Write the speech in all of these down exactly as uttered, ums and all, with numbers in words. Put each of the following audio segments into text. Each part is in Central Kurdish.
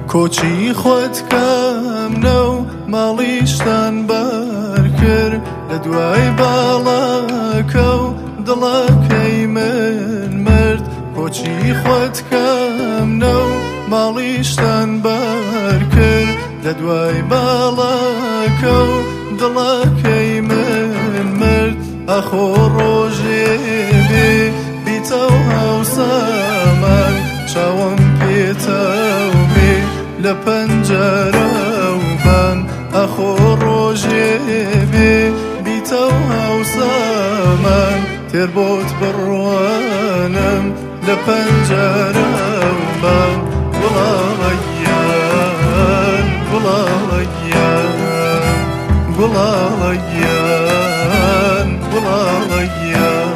کۆچی خۆت کەمنە و ماڵیشتان بار کرد لە دوای باڵەکە و دڵەکەی من مرد. کۆچی خۆت کەمنە و ماڵیشتان بار کرد لە دوای باڵەکە و دڵەکەی من مرد. ئەخۆ ڕۆژێ بێ بیتە و هەوسەمان چاوم پێتەومێ لە پەنجەرە و بان. ئەخۆ ڕۆژێ بێ بیتە و هەوسەمان تێر بۆت بڕوانم لە پەنجەرە و بان. گوڵاڵەگیان گوڵاڵەگیان گوڵاڵەگیان گوڵاڵەگیان.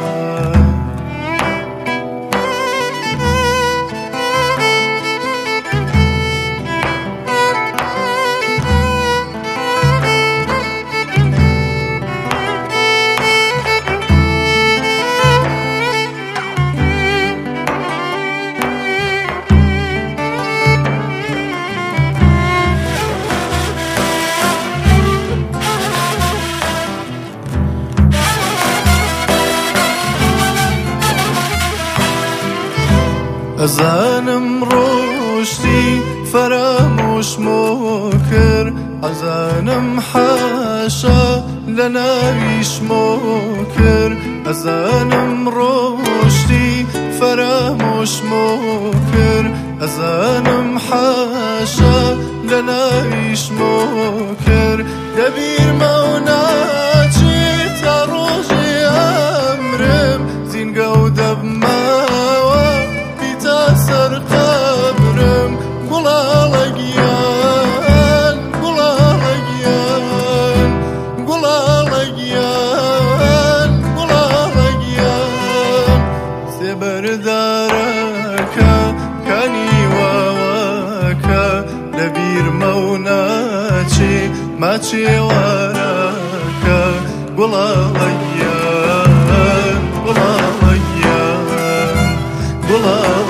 ئەزانم ڕۆشتی فەرامۆشمۆ کرد، ئەزانم حاشا لە ناویشمۆ کرد. ئەزانم ڕۆشتی فەرامۆشمۆ کرد، ئەزانم حاشا لە ناویشمۆ کرد. لەبیرمە و ناچێت تا ڕۆژێ ئەمرم زینگە و دەبمەوە سەر قەبرم. گوڵاڵەگیان گوڵاڵەگیان گوڵاڵەگیان گوڵاڵەگیان. سێبەردارەکە کانیواوەکە لەبیرمە و ناچێ ماچێوارەکە. گوڵاڵەگیان گوڵاڵەگیان گوڵاڵەگیان.